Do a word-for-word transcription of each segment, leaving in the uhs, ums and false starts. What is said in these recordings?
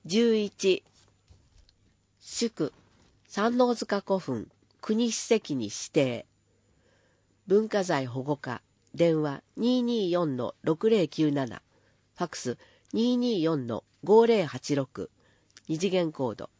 じゅういち、祝山王塚古墳国史跡に指定。文化財保護課電話 にーにーよんのろくぜろきゅうなな、ファックス にーにーよんのごぜろはちろく、二次元コード。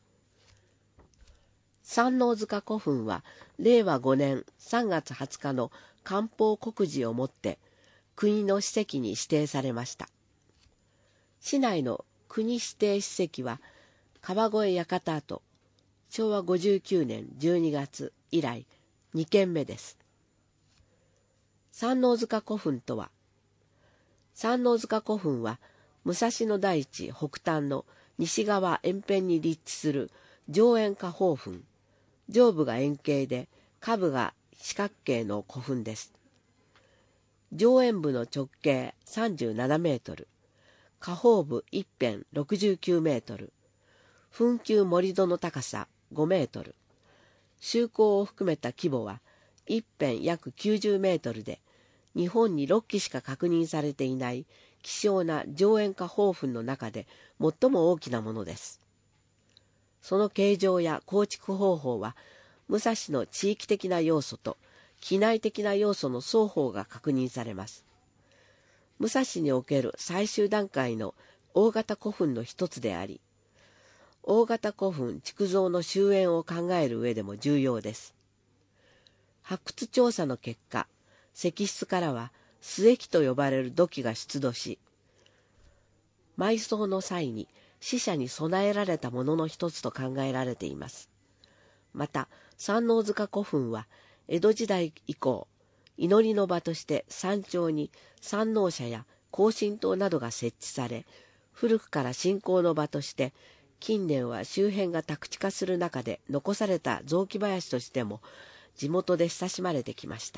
山王塚古墳はれいわごねんさんがつはつかの官報告示をもって国の史跡に指定されました。市内の国指定史跡は川越館跡、しょうわごじゅうきゅうねんじゅうにがつ以来にけんめです。山王塚古墳とは、山王塚古墳は武蔵野台地北端の西側延辺に立地する上円下方墳、上部が円形で下部が四角形の古墳です。上円部の直径さんじゅうななメートル、下方部一辺ろくじゅうきゅうメートル、墳丘盛り土の高さごメートル、周高を含めた規模は一辺約きゅうじゅうメートルで、日本にろっきしか確認されていない希少な上円下方墳の中で最も大きなものです。その形状や構築方法は、武蔵の地域的な要素と機内的な要素の双方が確認されます。武蔵における最終段階の大型古墳の一つであり、大型古墳築造の終焉を考える上でも重要です。発掘調査の結果、石室からは末期と呼ばれる土器が出土し、埋葬の際に死者に備えられたものの一つと考えられています。また、山王塚古墳は江戸時代以降、祈りの場として山頂に山王社や庚申塔などが設置され、古くから信仰の場として近年は周辺が宅地化する中で残された雑木林としても地元で親しまれてきました。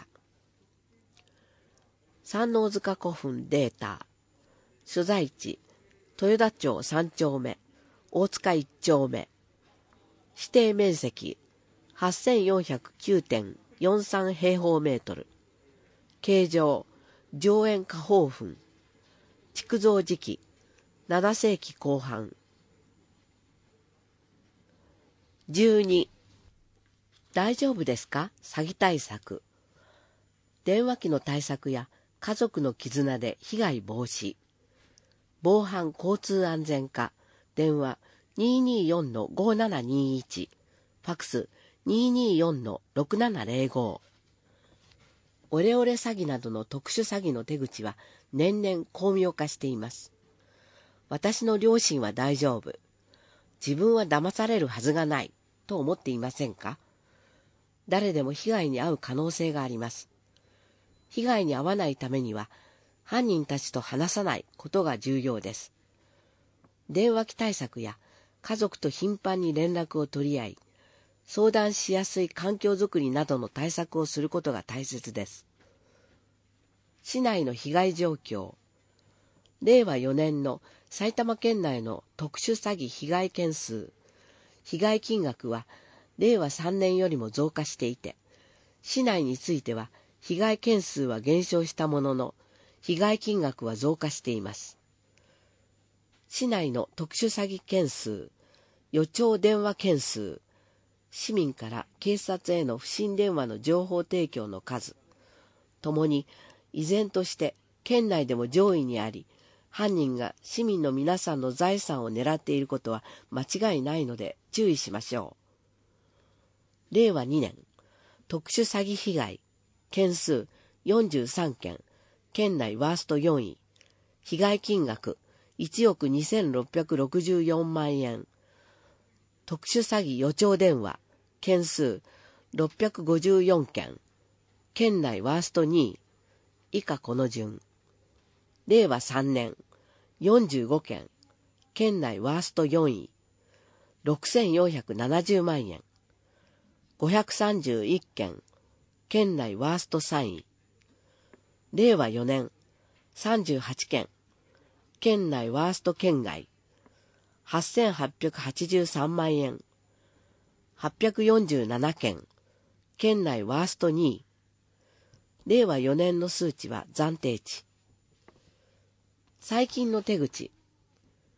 山王塚古墳データ。所在地豊田町さんちょうめ、大塚いっちょうめ。指定面積 はっせんよんひゃくきゅうてんよんさん 平方メートル。形状上円下方墳。築造時期ななせいきこう半。じゅうに、大丈夫ですか？詐欺対策。電話機の対策や家族の絆で被害防止。防犯交通安全課電話 にーにーよんのごななにいち、ファックス にーにーよんのろくななぜろご。オレオレ詐欺などの特殊詐欺の手口は年々巧妙化しています。私の両親は大丈夫。自分は騙されるはずがないと思っていませんか？誰でも被害に遭う可能性があります。被害に遭わないためには犯人たちと話さないことが重要です。電話機対策や家族と頻繁に連絡を取り合い、相談しやすい環境づくりなどの対策をすることが大切です。市内の被害状況。れいわよねんの埼玉県内の特殊詐欺被害件数、被害金額はれいわさんねんよりも増加していて、市内については被害件数は減少したものの、被害金額は増加しています。市内の特殊詐欺件数、予兆電話件数、市民から警察への不審電話の情報提供の数、ともに依然として県内でも上位にあり、犯人が市民の皆さんの財産を狙っていることは間違いないので注意しましょう。れいわにねん、特殊詐欺被害、件数よんじゅうさんけん、県内ワーストよんい、被害金額いちおくにせんろっぴゃくろくじゅうよんまんえん、特殊詐欺予兆電話、件数ろっぴゃくごじゅうよんけん、県内ワーストにい、以下この順。れいわさんねん、よんじゅうごけん、県内ワーストよんい、ろくせんよんひゃくななじゅうまんえん、ごひゃくさんじゅういっけん、県内ワーストさんい、れいわよねん、さんじゅうはちけん、県内ワースト県外、はっせんはっぴゃくはちじゅうさんまんえん、はっぴゃくよんじゅうななけん、県内ワーストにい、れいわよねんの数値は暫定値。最近の手口。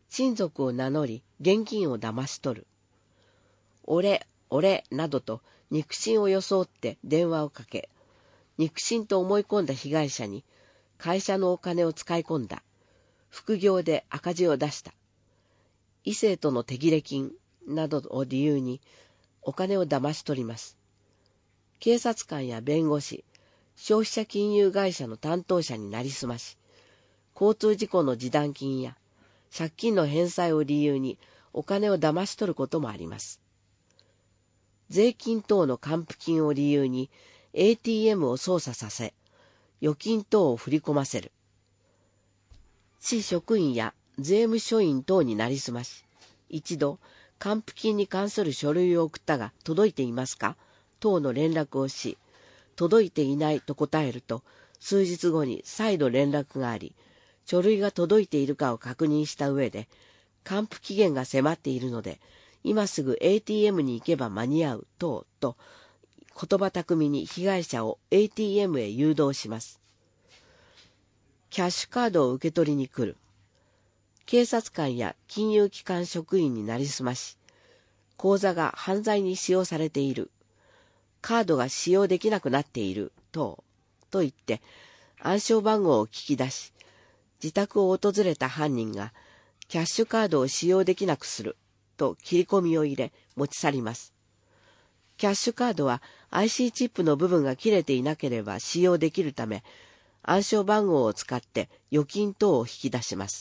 親族を名乗り現金を騙し取る。俺、俺などと肉親を装って電話をかけ、肉親と思い込んだ被害者に会社のお金を使い込んだ。副業で赤字を出した。異性との手切れ金などを理由にお金を騙し取ります。警察官や弁護士、消費者金融会社の担当者になりすまし、交通事故の示談金や借金の返済を理由にお金を騙し取ることもあります。税金等の還付金を理由に エーティーエム を操作させ、預金等を振り込ませる。市職員や税務署員等になりすまし、一度還付金に関する書類を送ったが届いていますか等の連絡をし、届いていないと答えると、数日後に再度連絡があり、書類が届いているかを確認した上で、還付期限が迫っているので、今すぐ エーティーエム に行けば間に合う等と、言葉巧みに被害者を エーティーエム へ誘導します。キャッシュカードを受け取りに来る。警察官や金融機関職員になりすまし、口座が犯罪に使用されている。カードが使用できなくなっている等と言って暗証番号を聞き出し、自宅を訪れた犯人がキャッシュカードを使用できなくすると切り込みを入れ持ち去ります。キャッシュカードは アイシー チップの部分が切れていなければ使用できるため、暗証番号を使って預金等を引き出します。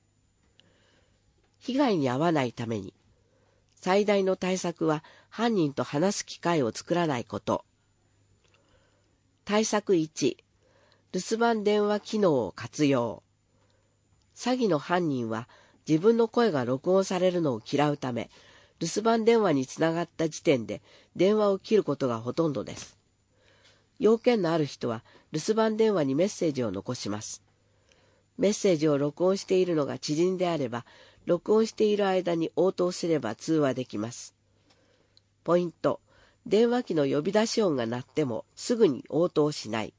被害に遭わないために最大の対策は犯人と話す機会を作らないこと。対策いち、留守番電話機能を活用。詐欺の犯人は自分の声が録音されるのを嫌うため、留守番電話につながった時点で電話を切ることがほとんどです。要件のある人は留守番電話にメッセージを残します。メッセージを録音しているのが知人であれば、録音している間に応答すれば通話できます。ポイント、電話機の呼び出し音が鳴ってもすぐに応答しない。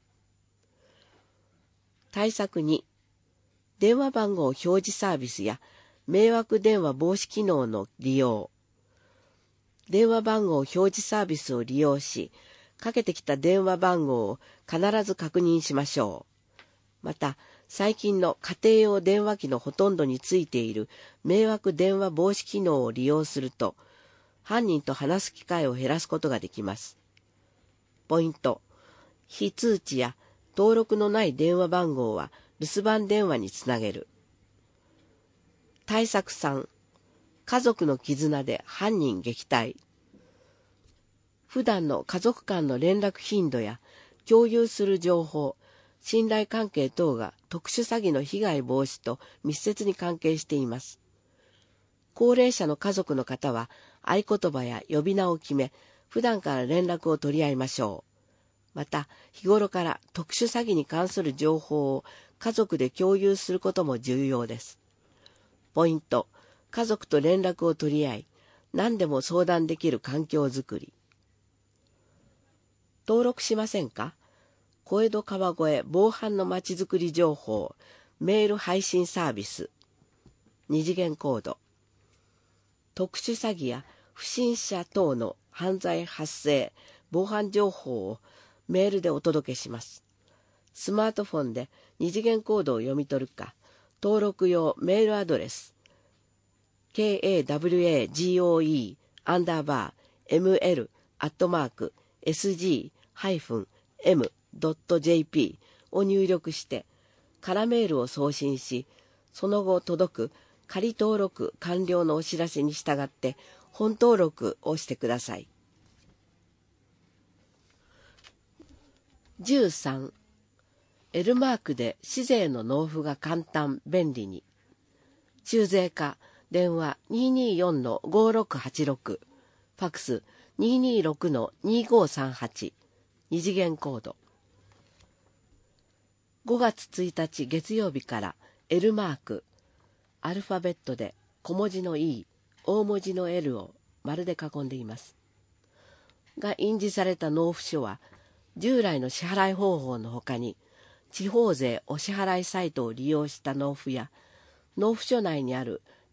対策に、電話番号表示サービスや迷惑電話防止機能の利用。電話番号表示サービスを利用し、かけてきた電話番号を必ず確認しましょう。また、最近の家庭用電話機のほとんどについている迷惑電話防止機能を利用すると、犯人と話す機会を減らすことができます。ポイント、非通知や登録のない電話番号は留守番電話につなげる。対策さん、家族の絆で犯人撃退。普段の家族間の連絡頻度や共有する情報、信頼関係等が特殊詐欺の被害防止と密接に関係しています。高齢者の家族の方は合言葉や呼び名を決め、普段から連絡を取り合いましょう。また、日頃から特殊詐欺に関する情報を家族で共有することも重要です。ポイント、家族と連絡を取り合い、何でも相談できる環境づくり。登録しませんか？小江戸川越防犯のまちづくり情報メール配信サービス。二次元コード。特殊詐欺や不審者等の犯罪発生、防犯情報をメールでお届けします。スマートフォンで二次元コードを読み取るか、登録用メールアドレス ケーエーダブリューエージーオーイー アンダーバー エムエル アットマーク エスジー ハイフン エム ドット ジェーピー を入力して空メールを送信し、その後届く仮登録完了のお知らせに従って本登録をしてください。じゅうさん、L マークで市税の納付が簡単便利に。中税課電話 にーにーよんのごろくはちろく、ファクス にーにーろくのにーごさんはち、二次元コード。ごがつついたち月曜日から L マーク、アルファベットで小文字の E、大文字の L を丸で囲んでいます。が印字された納付書は、従来の支払い方法のほかに、地方税お支払いサイトを利用した納付や、納付書内にある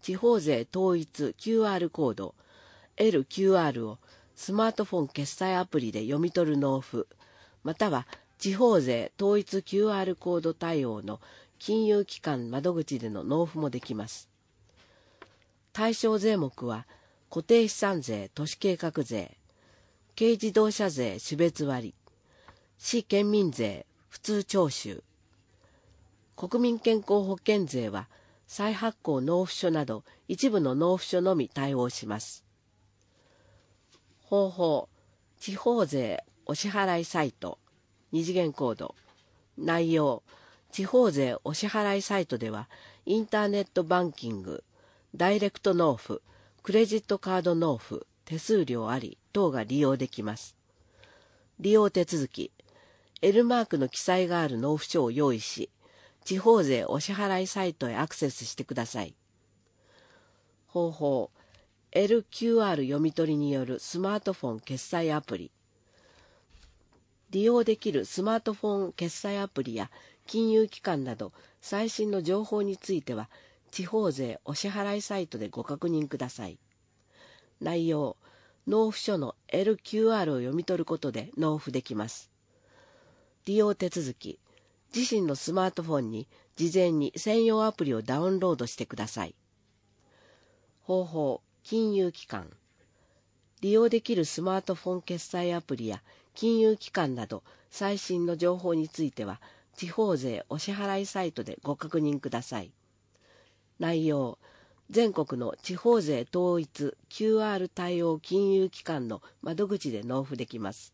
地方税統一 キューアール コード エルキューアール をスマートフォン決済アプリで読み取る納付、または地方税統一 キューアール コード対応の金融機関窓口での納付もできます。対象税目は固定資産税都市計画税、軽自動車税種別割、市県民税普通徴収、国民健康保険税は再発行納付書など一部の納付書のみ対応します。方法、地方税お支払いサイト、二次元コード、内容、地方税お支払いサイトではインターネットバンキング、ダイレクト納付、クレジットカード納付、手数料あり等が利用できます。利用手続き、L マークの記載がある納付書を用意し、地方税お支払いサイトへアクセスしてください。方法、エルキューアール 読み取りによるスマートフォン決済アプリ。利用できるスマートフォン決済アプリや金融機関など最新の情報については、地方税お支払いサイトでご確認ください。内容、納付書の エルキューアール を読み取ることで納付できます。利用手続き、自身のスマートフォンに事前に専用アプリをダウンロードしてください。方法、金融機関。利用できるスマートフォン決済アプリや金融機関など最新の情報については、地方税お支払いサイトでご確認ください。内容、全国の地方税統一 キューアール 対応金融機関の窓口で納付できます。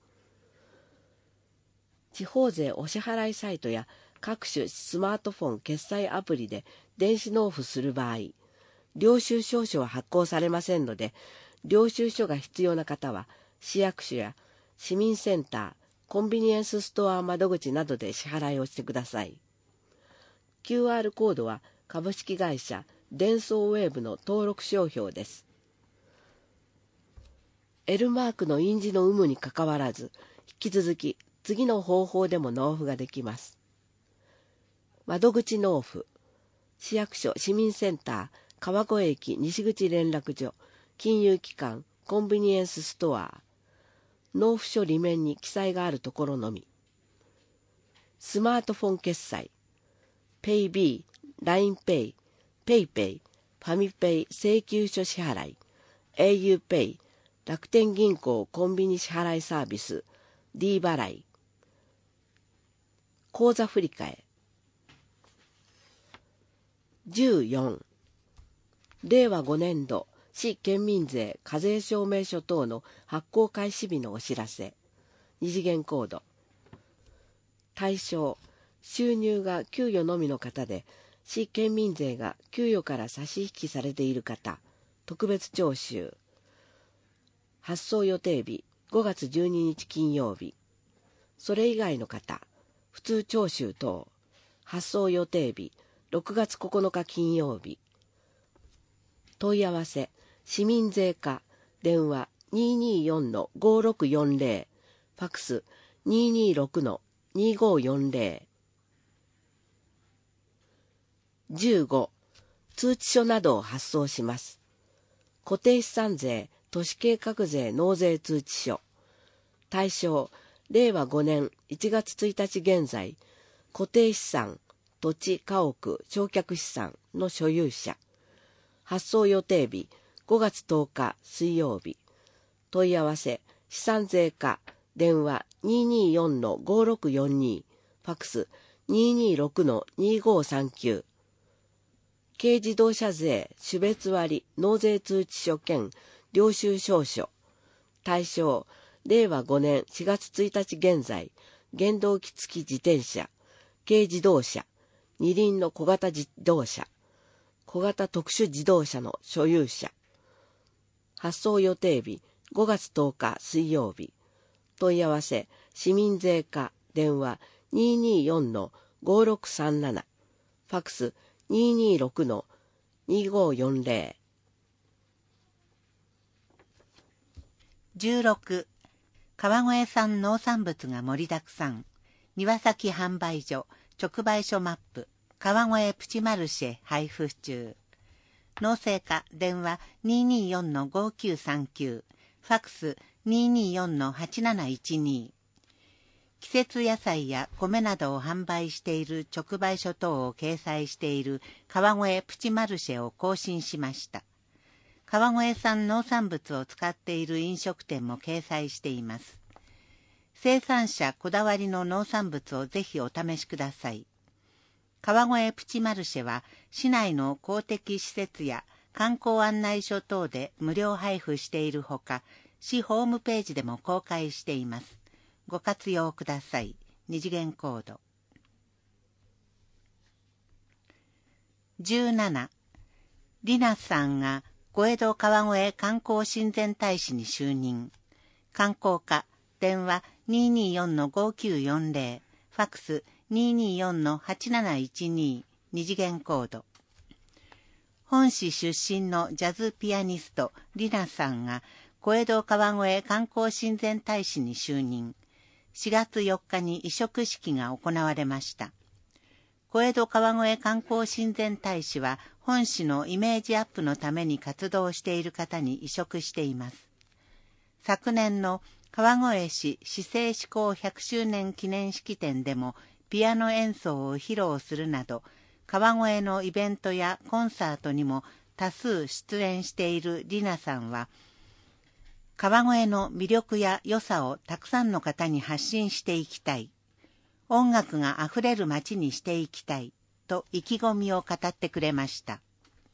地方税お支払いサイトや各種スマートフォン決済アプリで電子納付する場合、領収証書は発行されませんので、領収書が必要な方は市役所や市民センター、コンビニエンスストア窓口などで支払いをしてください。キューアール コードは株式会社デンソーウェーブの登録商標です。L マークの印字の有無にかかわらず、引き続き次の方法でも納付ができます。窓口納付、市役所市民センター、川越駅西口連絡所、金融機関、コンビニエンスストア、納付書裏面に記載があるところのみ。スマートフォン決済、ペイビー、ラインペイ、ペイペイ、ファミペイ請求書支払い、au ペイ、楽天銀行コンビニ支払いサービス、D 払い、口座振替。じゅうよん、令和ごねん度市県民税課税証明書等の発行開始日のお知らせ、二次元コード。対象、収入が給与のみの方で、市県民税が給与から差し引きされている方、特別徴収。発送予定日、ごがつじゅうににち金曜日。それ以外の方、普通徴収等。発送予定日、ろくがつここのか金曜日。問い合わせ、市民税課、電話 にーにーよんのごろくよんぜろ、ファックス にーにーろくのにーごよんぜろ。じゅうご、通知書などを発送します。固定資産税、都市計画税納税通知書。対象、令和ごねんいちがつついたち現在、固定資産、土地、家屋、償却資産の所有者。発送予定日、ごがつとおか水曜日。問い合わせ、資産税課、電話 にーにーよんのごろくよんに、ファックス にーにーろくのにーごさんきゅう。軽自動車税種別割納税通知書兼領収証書。対象、令和ごねんしがつついたち現在、原動機付き自転車、軽自動車、二輪の小型自動車、小型特殊自動車の所有者。発送予定日、ごがつとおか水曜日。問い合わせ、市民税課、電話 にーにーよんのごろくさんなな、ファックス にーにーろくのにーごよんぜろ。 じゅうろく、川越産農産物が盛りだくさん、庭先販売所直売所マップ、川越プチマルシェ配布中。 農政課電話 にーにーよんのごきゅうさんきゅう、ファックス にーにーよんのはちなないちに。季節野菜や米などを販売している直売所等を掲載している川越プチマルシェを更新しました。川越産農産物を使っている飲食店も掲載しています。生産者こだわりの農産物をぜひお試しください。川越プチマルシェは市内の公的施設や観光案内所等で無料配布しているほか、市ホームページでも公開しています。ご活用ください。二次元コード。じゅうなな、リナさんが小江戸川越観光親善大使に就任。観光課電話 にーにーよんのごきゅうよんぜろ、ファックス にーにーよんのはちなないちに、二次元コード。本市出身のジャズピアニストリナさんが小江戸川越観光親善大使に就任。しがつよっかに委嘱式が行われました。小江戸川越観光親善大使は本市のイメージアップのために活動している方に委嘱しています。昨年の川越市市政施行ひゃくしゅうねん記念式典でもピアノ演奏を披露するなど、川越のイベントやコンサートにも多数出演しているリナさんは、川越の魅力や良さをたくさんの方に発信していきたい。音楽があふれる街にしていきたい。と意気込みを語ってくれました。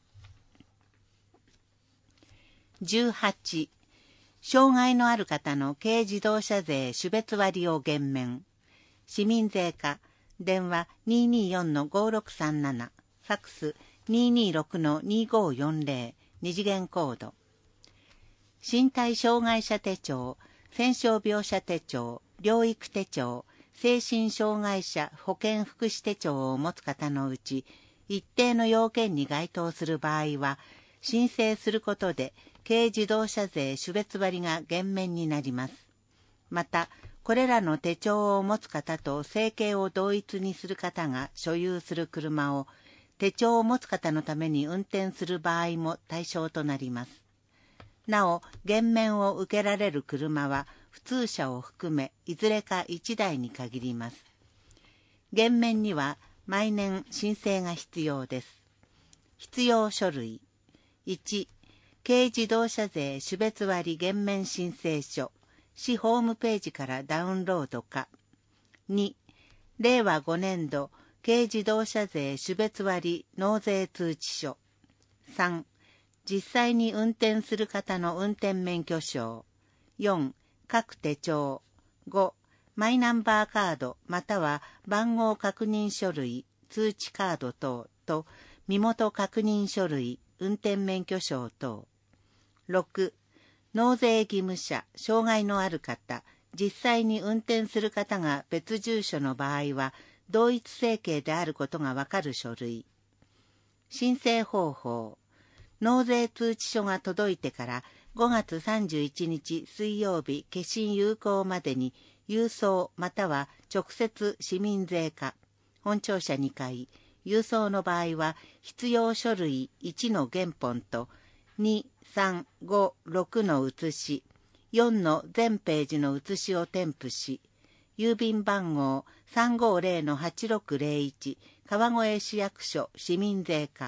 じゅうはち、障害のある方の軽自動車税種別割を減免。市民税課電話 にーにーよんのごろくさんなな、ファックス にーにーろくのにごよんぜろ、二次元コード。身体障害者手帳、戦傷病者手帳、療育手帳、精神障害者保健福祉手帳を持つ方のうち、一定の要件に該当する場合は、申請することで軽自動車税種別割が減免になります。また、これらの手帳を持つ方と生計を同一にする方が所有する車を、手帳を持つ方のために運転する場合も対象となります。なお、減免を受けられる車は、普通車を含め、いずれかいちだいに限ります。減免には、毎年申請が必要です。必要書類。いち、軽自動車税種別割減免申請書。市ホームページからダウンロードか。に、れいわごねんど軽自動車税種別割納税通知書。さん、実際に運転する方の運転免許証。よん、各手帳。ご、マイナンバーカードまたは番号確認書類、通知カード等と身元確認書類、運転免許証等。ろく、納税義務者、障害のある方、実際に運転する方が別住所の場合は、同一生計であることがわかる書類。申請方法。納税通知書が届いてからごがつさんじゅういちにち水曜日消印有効までに郵送または直接市民税課、本庁舎にかい、郵送の場合は必要書類いちの原本とに、さん、ご、ろくの写し、よんの全ページの写しを添付し、郵便番号 さんごぜろのはちろくぜろいち 川越市役所市民税課。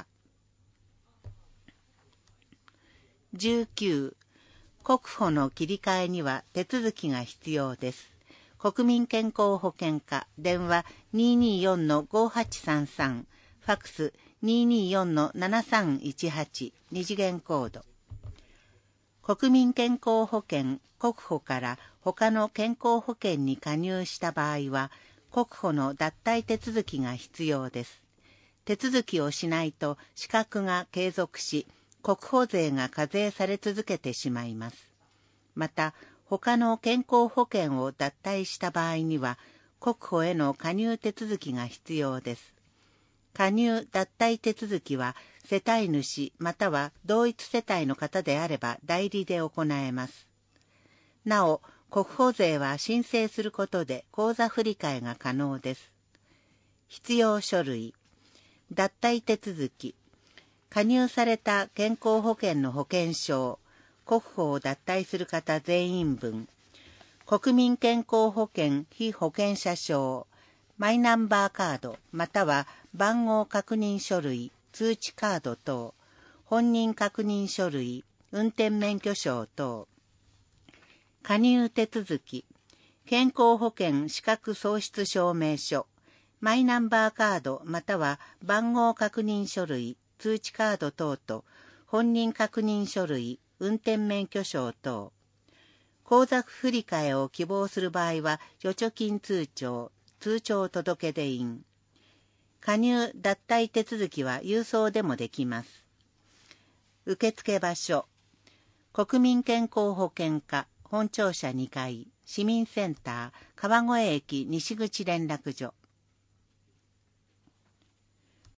じゅうきゅう、国保の切り替えには手続きが必要です。国民健康保険課電話 にーにーよんのごはちさんさん、ファックス にーにーよんのななさんいちはち、二次元コード。国民健康保険国保から他の健康保険に加入した場合は、国保の脱退手続きが必要です。手続きをしないと資格が継続し、国保税が課税され続けてしまいます。また、他の健康保険を脱退した場合には、国保への加入手続きが必要です。加入脱退手続きは、世帯主または同一世帯の方であれば代理で行えます。なお、国保税は申請することで口座振替が可能です。必要書類。脱退手続き。 加入された健康保険の保険証、国保を脱退する方全員分、国民健康保険被保険者証、マイナンバーカードまたは番号確認書類、通知カード等、本人確認書類、運転免許証等、加入手続き、健康保険資格喪失証明書、マイナンバーカードまたは番号確認書類、通知カード等と本人確認書類、運転免許証等、口座振替を希望する場合は預貯金通帳、通帳届出印。加入脱退手続きは郵送でもできます。受付場所、国民健康保険課本庁舎にかい、市民センター川越駅西口連絡所。